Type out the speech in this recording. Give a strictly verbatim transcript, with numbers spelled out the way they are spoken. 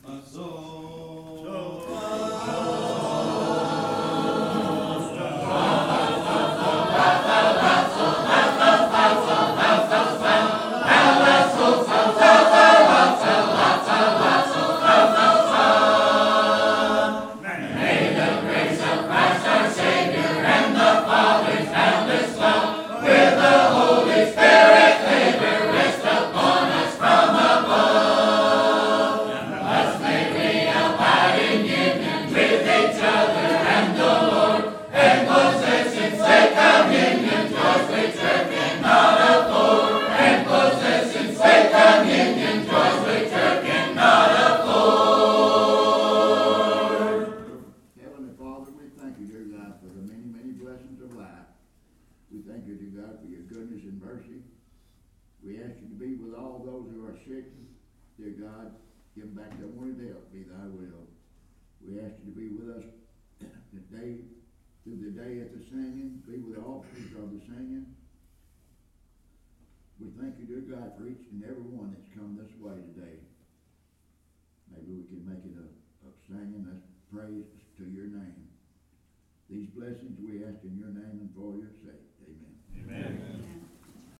My soul. Heavenly Father, we thank you, dear God, for the many, many blessings of life. We thank you, dear God, for your goodness and mercy. We ask you to be with all those who are sick. Dear God, give them back their wanted help, be thy will. We ask you to be with us today, through the day at the singing, be with the officers of the singing. We thank you, dear God, for each and every one that's come this way today. Maybe we can make it a, a singing that's praise to your name. These blessings we ask in your name and for your sake. Amen. Amen. Amen.